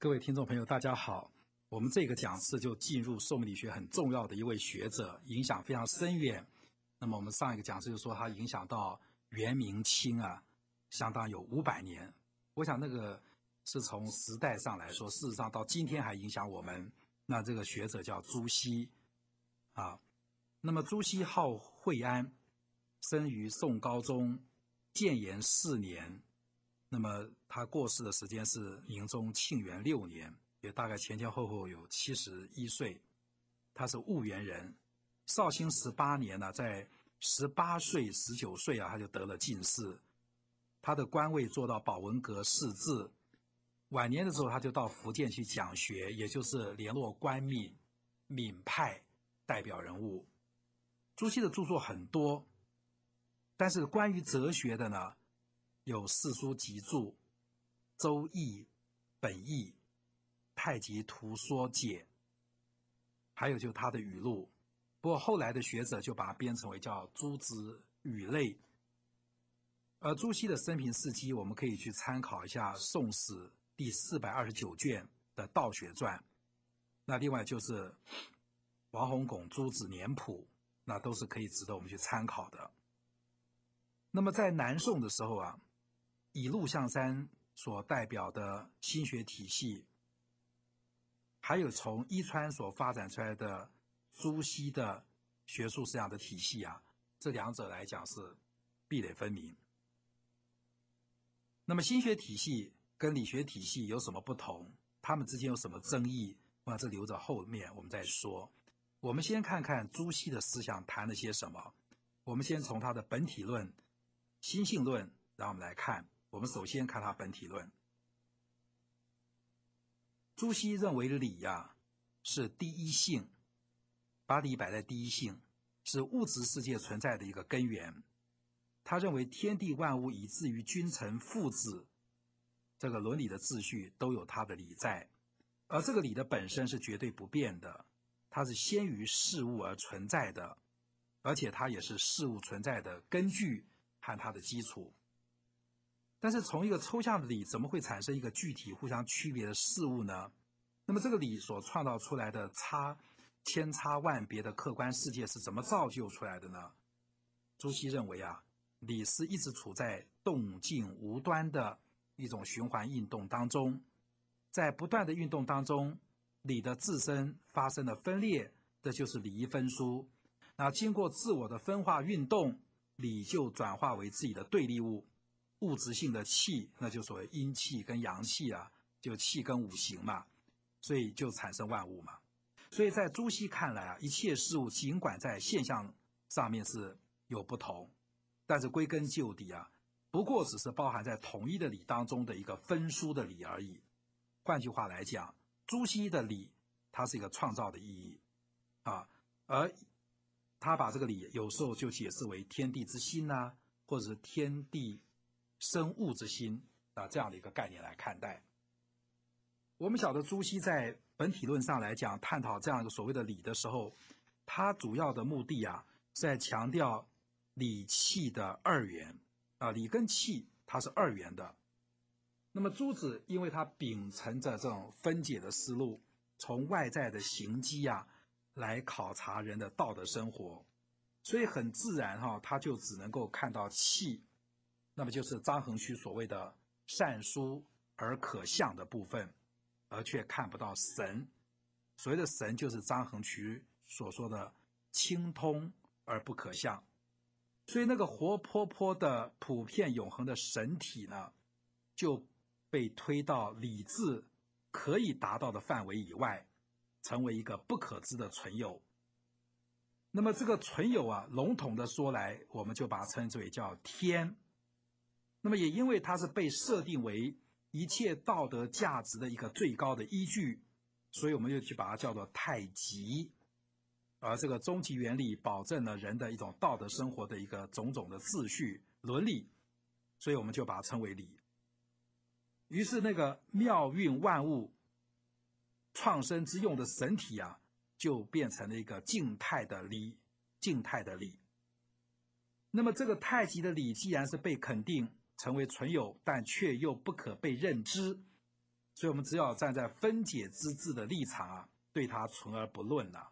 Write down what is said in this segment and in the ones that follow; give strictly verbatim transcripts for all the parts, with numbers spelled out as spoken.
各位听众朋友，大家好。我们这个讲次就进入寿命理学很重要的一位学者，影响非常深远。那么我们上一个讲次就说他影响到元明清啊，相当有五百年。我想那个是从时代上来说，事实上到今天还影响我们。那这个学者叫朱熹啊。那么朱熹号惠安，生于宋高宗建炎四年。那么他过世的时间是明宗庆元六年，也大概前前后后有七十一岁。他是婺源人，绍兴十八年呢、啊，在十八岁、十九岁啊，他就得了进士。他的官位做到保文阁侍字。晚年的时候，他就到福建去讲学，也就是联络官闽闽派代表人物。朱熹的著作很多，但是关于哲学的呢，有四书集注、周易、本义、太极图说解，还有就是他的语录。不过后来的学者就把它编成为叫诸子语类。而朱熹的生平事迹，我们可以去参考一下《宋史》第四百二十九卷的《道学传》，那另外就是王洪拱《诸子年谱》，那都是可以值得我们去参考的。那么在南宋的时候啊，以陆象山所代表的心学体系，还有从伊川所发展出来的朱熹的学术思想的体系啊，这两者来讲是壁垒分明。那么心学体系跟理学体系有什么不同？他们之间有什么争议？那这留着后面我们再说。我们先看看朱熹的思想谈了些什么。我们先从他的本体论、心性论，然后我们来看。我们首先看他本体论。朱熹认为理啊是第一性，把理摆在第一性，是物质世界存在的一个根源。他认为天地万物以至于君臣父子，这个伦理的秩序都有它的理在，而这个理的本身是绝对不变的，它是先于事物而存在的，而且它也是事物存在的根据和它的基础。但是从一个抽象的理，怎么会产生一个具体互相区别的事物呢？那么这个理所创造出来的差千差万别的客观世界是怎么造就出来的呢？朱熹认为啊，理是一直处在动静无端的一种循环运动当中，在不断的运动当中，理的自身发生了分裂，这就是理一分殊。那经过自我的分化运动，理就转化为自己的对立物，物质性的气，那就所谓阴气跟阳气啊，就气跟五行嘛，所以就产生万物嘛。所以在朱熹看来啊，一切事物尽管在现象上面是有不同，但是归根究底啊，不过只是包含在统一的理当中的一个分殊的理而已。换句话来讲，朱熹的理它是一个创造的意义啊，而他把这个理有时候就解释为天地之心啊，或者是天地生物之心啊，这样的一个概念来看待。我们晓得朱熹在本体论上来讲，探讨这样一个所谓的理的时候，他主要的目的啊，是在强调理气的二元啊，理跟气它是二元的。那么朱子因为他秉承着这种分解的思路，从外在的行迹啊来考察人的道德生活，所以很自然哈、啊，他就只能够看到气，那么就是张衡虚所谓的善疏而可象的部分，而却看不到神。所谓的神就是张衡虚所说的清通而不可象。所以那个活泼泼的普遍永恒的神体呢，就被推到理智可以达到的范围以外，成为一个不可知的存有。那么这个存有啊，笼统的说来，我们就把它称之为叫天。那么也因为它是被设定为一切道德价值的一个最高的依据，所以我们就去把它叫做太极。而这个终极原理保证了人的一种道德生活的一个种种的秩序伦理，所以我们就把它称为理。于是那个妙运万物创生之用的神体啊，就变成了一个静态的理，静态的理。那么这个太极的理既然是被肯定成为存有，但却又不可被认知， 所以我们只要站在分解之治的立场啊，对它存而不论了、啊。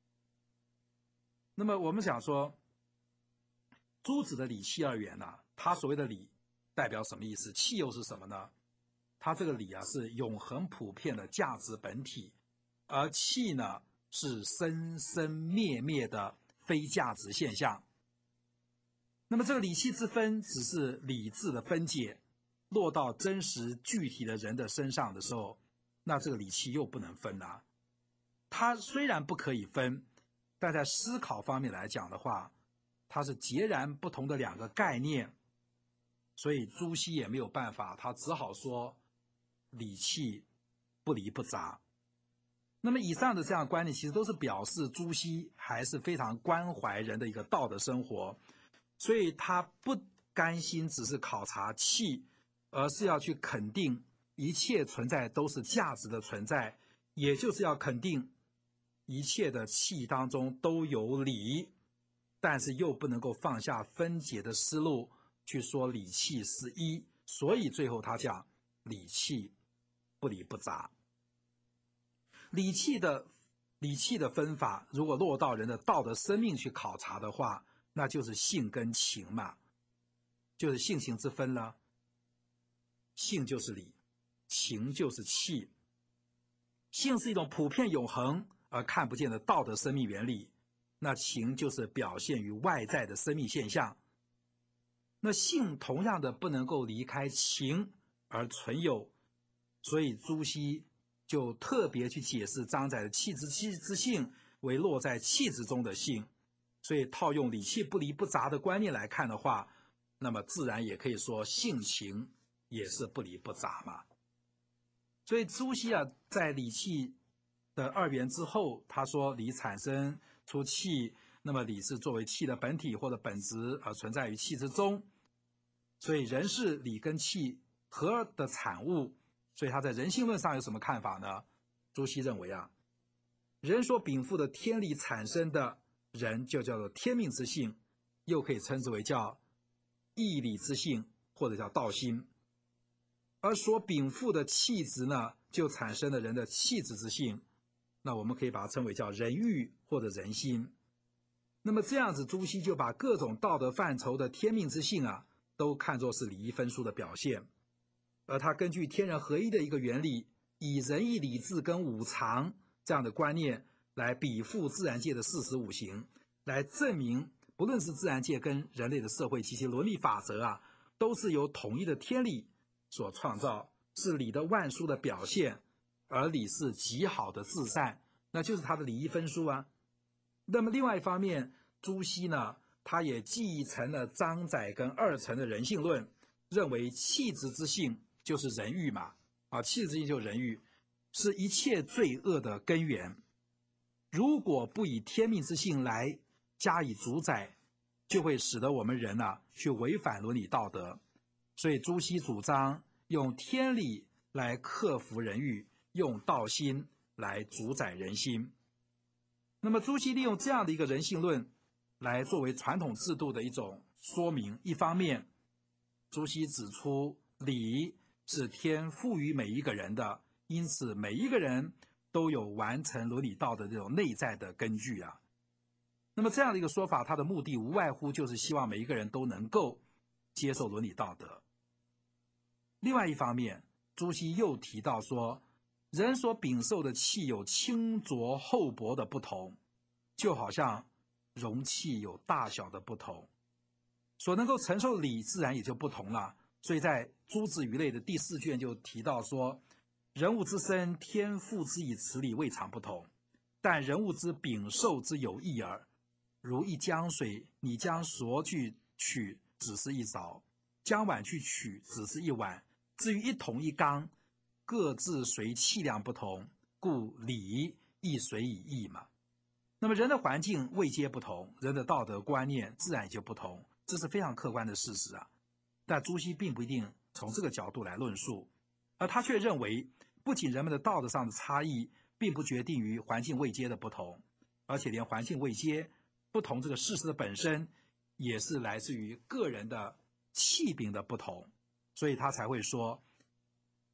那么我们想说，诸子的理气二元呢、啊，它所谓的理代表什么意思？气又是什么呢？它这个理啊是永恒普遍的价值本体，而气呢是生生灭灭的非价值现象。那么这个理气之分只是理智的分解，落到真实具体的人的身上的时候，那这个理气又不能分了、啊。它虽然不可以分，但在思考方面来讲的话，它是截然不同的两个概念，所以朱熹也没有办法，他只好说理气不离不杂。那么以上的这样的观念，其实都是表示朱熹还是非常关怀人的一个道德生活，所以他不甘心只是考察气，而是要去肯定一切存在都是价值的存在，也就是要肯定一切的气当中都有理，但是又不能够放下分解的思路去说理气是一，所以最后他讲理气不离不杂。理气的理气的分法，如果落到人的道德生命去考察的话，那就是性跟情嘛，就是性情之分了。性就是理，情就是气。性是一种普遍永恒而看不见的道德生命原理，那情就是表现于外在的生命现象。那性同样的不能够离开情而存有，所以朱熹就特别去解释张载的气之气之性为落在气之中的性，所以套用理气不离不杂的观念来看的话，那么自然也可以说性情也是不离不杂嘛。所以朱熹啊，在理气的二元之后，他说理产生出气，那么理是作为气的本体或者本质而存在于气之中，所以人是理跟气合的产物。所以他在人性论上有什么看法呢？朱熹认为啊，人所禀赋的天理产生的人就叫做天命之性，又可以称之为叫义理之性，或者叫道心。而所禀赋的气质呢，就产生了人的气质之性，那我们可以把它称为叫人欲或者人心。那么这样子，朱熹就把各种道德范畴的天命之性啊，都看作是礼义分殊的表现。而他根据天人合一的一个原理，以仁义礼智跟五常这样的观念来比附自然界的四时五行，来证明不论是自然界跟人类的社会及其伦理法则啊，都是由统一的天理所创造，是理的万殊的表现，而理是极好的至善，那就是他的礼义分殊啊。那么另外一方面，朱熹呢，他也继承了张载跟二程的人性论，认为气质之性就是人欲嘛，啊，气质之性就是人欲，是一切罪恶的根源。如果不以天命之性来加以主宰，就会使得我们人啊去违反伦理道德。所以朱熹主张用天理来克服人欲，用道心来主宰人心。那么朱熹利用这样的一个人性论来作为传统制度的一种说明，一方面朱熹指出礼是天赋予每一个人的，因此每一个人都有完成伦理道德这种内在的根据啊。那么这样的一个说法，它的目的无外乎就是希望每一个人都能够接受伦理道德。另外一方面，朱熹又提到说，人所禀受的气有轻浊厚薄的不同，就好像容器有大小的不同，所能够承受的理自然也就不同了。所以在《诸子语类》的第四卷就提到说，人物之身，天赋之以此理未尝不同，但人物之禀受之有异耳。如一江水，你将勺去取，只是一勺；将碗去取，只是一碗。至于一桶一缸，各自随气量不同，故理亦随以异嘛。那么人的环境位阶不同，人的道德观念自然也就不同，这是非常客观的事实啊。但朱熹并不一定从这个角度来论述，而他却认为，不仅人们的道德上的差异并不决定于环境位阶的不同，而且连环境位阶不同这个事实的本身，也是来自于个人的气禀的不同，所以他才会说，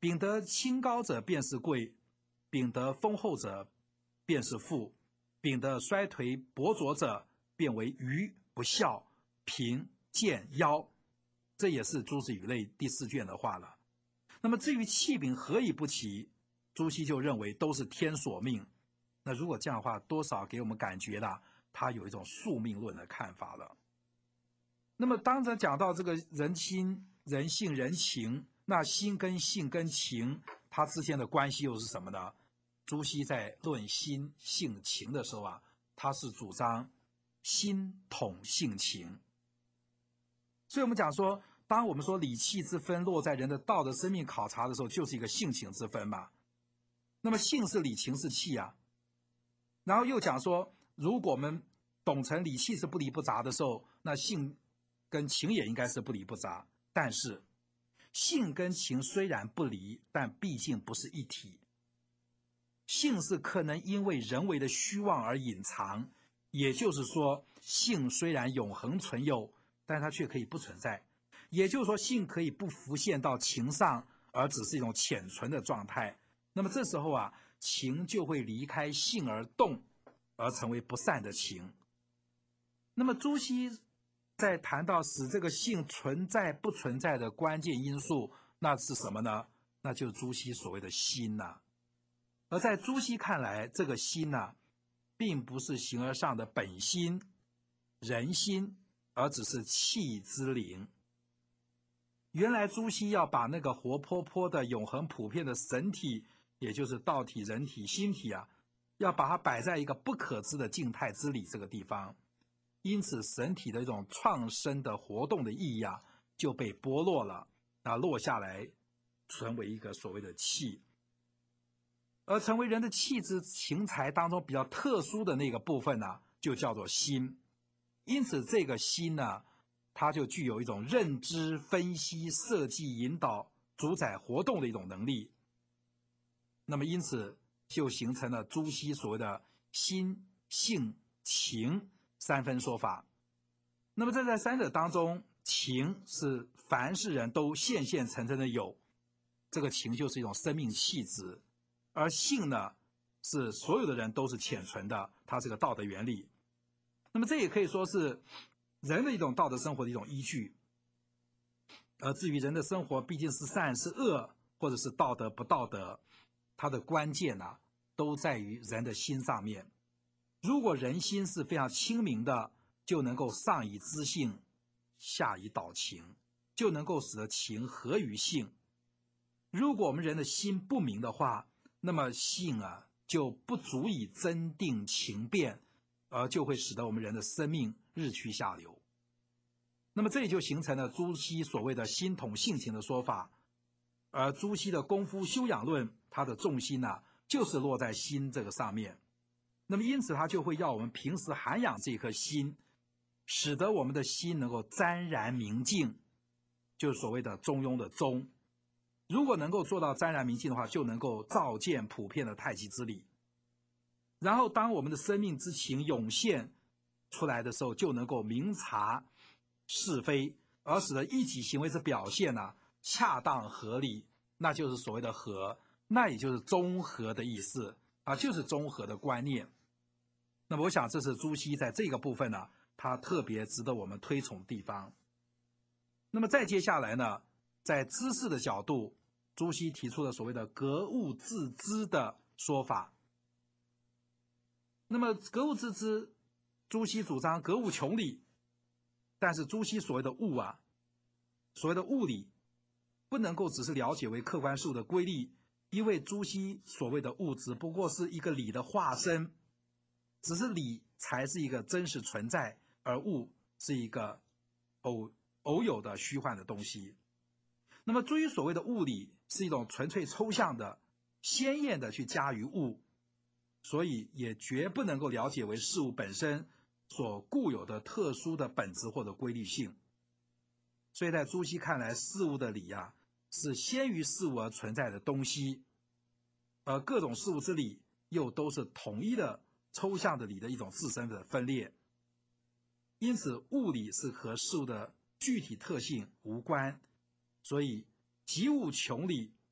秉得清高者便是贵，秉得丰厚者便是富，秉得衰颓薄浊者便为愚不孝贫贱夭。这也是《诸子语类》第四卷的话了。那么至于气禀何以不齐，朱熹就认为都是天所命。那如果这样的话，多少给我们感觉了他有一种宿命论的看法了。那么当然讲到这个人心、人性、人情，那心跟性跟情它之间的关系又是什么呢？朱熹在论心性情的时候啊，他是主张心统性情。所以我们讲说，当我们说理气之分落在人的道德生命考察的时候，就是一个性情之分嘛。那么性是理，情是气啊。然后又讲说，如果我们懂成理气是不离不杂的时候，那性跟情也应该是不离不杂。但是性跟情虽然不离，但毕竟不是一体。性是可能因为人为的虚妄而隐藏，也就是说，性虽然永恒存有，但它却可以不存在。也就是说，性可以不浮现到情上，而只是一种潜存的状态。那么这时候啊，情就会离开性而动，而成为不善的情。那么朱熹在谈到使这个性存在不存在的关键因素，那是什么呢？那就是朱熹所谓的心呐、啊。而在朱熹看来，这个心呐、啊，并不是形而上的本心、人心，而只是气之灵。原来朱熹要把那个活泼泼的、永恒普遍的神体，也就是道体、人体、心体啊，要把它摆在一个不可知的静态之理这个地方。因此，神体的一种创生的活动的意义啊，就被剥落了，啊，落下来成为一个所谓的气。而成为人的气质情才当中比较特殊的那个部分呢、啊，就叫做心。因此，这个心呢，它就具有一种认知、分析、设计、引导、主宰活动的一种能力。那么，因此就形成了朱熹所谓的心、性、情三分说法。那么，这在三者当中，情是凡是人都现现成成的有，这个情就是一种生命气质。而性呢，是所有的人都是潜存的，它是个道德原理。那么这也可以说是人的一种道德生活的一种依据。而至于人的生活毕竟是善是恶，或者是道德不道德，它的关键呢、啊，都在于人的心上面。如果人心是非常清明的，就能够上以知性，下以导情，就能够使得情合于性。如果我们人的心不明的话，那么性啊就不足以增定情变，而就会使得我们人的生命日趋下流。那么这也就形成了朱熹所谓的心统性情的说法。而朱熹的功夫修养论，它的重心呢、啊，就是落在心这个上面。那么因此他就会要我们平时涵养这颗心，使得我们的心能够沾然明净，就是所谓的中庸的中。如果能够做到沾然明净的话，就能够照见普遍的太极之理。然后当我们的生命之情涌现出来的时候，就能够明察是非，而使得一己行为之表现呢、啊，恰当合理，那就是所谓的和，那也就是中和的意思啊，就是中和的观念。那么我想这是朱熹在这个部分呢，他特别值得我们推崇的地方。那么再接下来呢，在知识的角度，朱熹提出了所谓的格物致知的说法。那么格物致知，朱熹主张格物穷理，但是朱熹所谓的物啊，所谓的物理，不能够只是了解为客观事物的规律，因为朱熹所谓的物只不过是一个理的化身，只是理才是一个真实存在，而物是一个偶偶有的虚幻的东西。那么至于所谓的物理，是一种纯粹抽象的、鲜艳的去加于物，所以也绝不能够了解为事物本身所固有的特殊的本质或者规律性。所以在朱熹看来，事物的理啊，是先于事物而存在的东西，而各种事物之理又都是统一的抽象的理的一种自身的分裂。因此物理是和事物的具体特性无关，所以及物穷理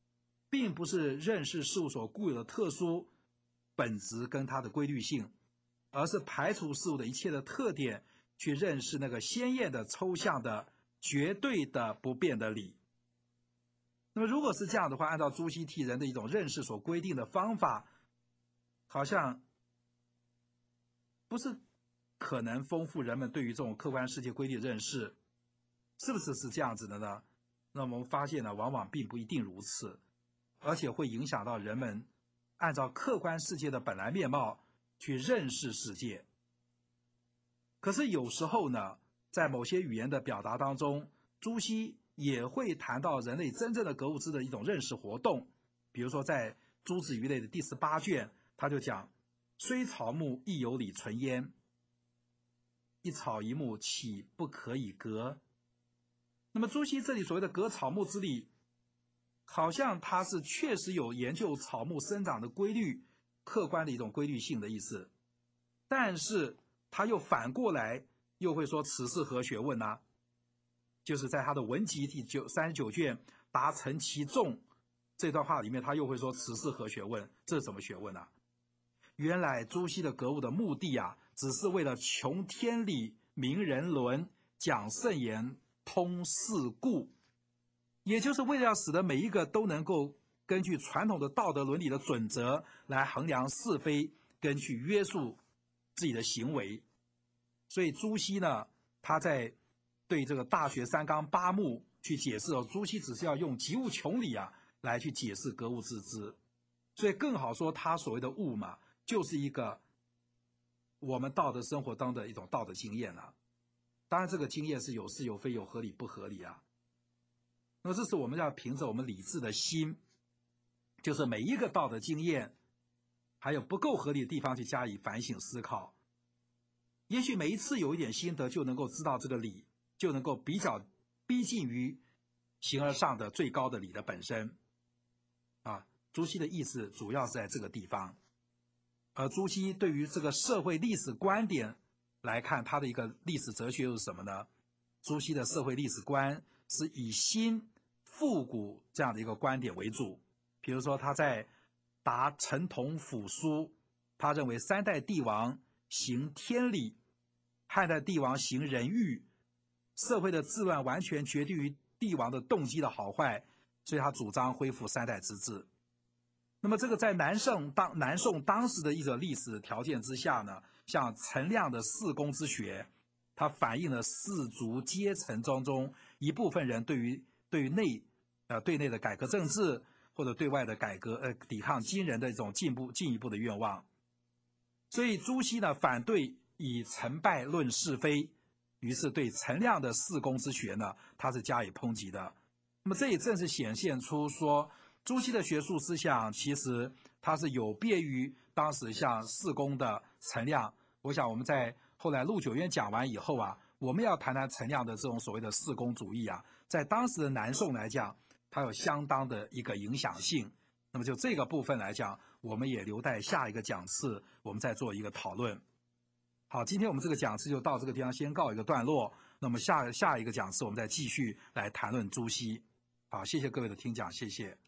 并不是认识事物所固有的特殊本质跟它的规律性，而是排除事物的一切的特点，去认识那个鲜艳的、抽象的、绝对的、不变的理。那么如果是这样的话，按照朱熹替人的一种认识所规定的方法，好像不是可能丰富人们对于这种客观世界规律的认识，是不是是这样子的呢？那我们发现呢，往往并不一定如此，而且会影响到人们按照客观世界的本来面貌去认识世界。可是有时候呢，在某些语言的表达当中，朱熹也会谈到人类真正的格物致知的一种认识活动。比如说在《诸子鱼类》的第十八卷，他就讲：虽草木亦有理存焉，一草一木岂不可以格？那么朱熹这里所谓的格草木之理，好像他是确实有研究草木生长的规律，客观的一种规律性的意思，但是他又反过来又会说此是何学问呢、啊？就是在他的文集第九三十九卷答陈其重这段话里面，他又会说此是何学问？这是什么学问啊？原来朱熹的格物的目的啊，只是为了穷天理、明人伦、讲圣言、通世故，也就是为了要使得每一个都能够根据传统的道德伦理的准则来衡量是非，根据约束自己的行为。所以朱熹呢，他在对这个大学三纲八目去解释哦，朱熹只是要用极物穷理啊来去解释格物致知，所以更好说他所谓的物嘛，就是一个我们道德生活当中的一种道德经验啊。当然这个经验是有是有非，有合理不合理啊。那么这是我们要凭着我们理智的心，就是每一个道德经验还有不够合理的地方去加以反省思考，也许每一次有一点心得就能够知道这个理，就能够比较逼近于形而上的最高的理的本身啊。朱熹的意思主要是在这个地方，而朱熹对于这个社会历史观点来看，他的一个历史哲学又是什么呢？朱熹的社会历史观是以新复古这样的一个观点为主。比如说他在答陈同甫书，他认为三代帝王行天理，汉代帝王行人欲，社会的治乱完全决定于帝王的动机的好坏，所以他主张恢复三代之治。那么这个在南宋当南宋当时的一个历史条件之下呢，像陈亮的四公之学，它反映了士族阶层当中一部分人对于对于内呃对内的改革政治或者对外的改革呃抵抗金人的一种进步进一步的愿望。所以朱熹呢反对以成败论是非，于是对陈亮的四公之学呢，他是加以抨击的。那么这也正是显现出说，朱熹的学术思想其实它是有别于当时像四公的陈亮。我想我们在后来陆九渊讲完以后啊，我们要谈谈陈亮的这种所谓的四公主义啊，在当时的南宋来讲，它有相当的一个影响性。那么就这个部分来讲，我们也留待下一个讲次我们再做一个讨论。好，今天我们这个讲次就到这个地方先告一个段落，那么下下一个讲次我们再继续来谈论朱熹。好，谢谢各位的听讲，谢谢。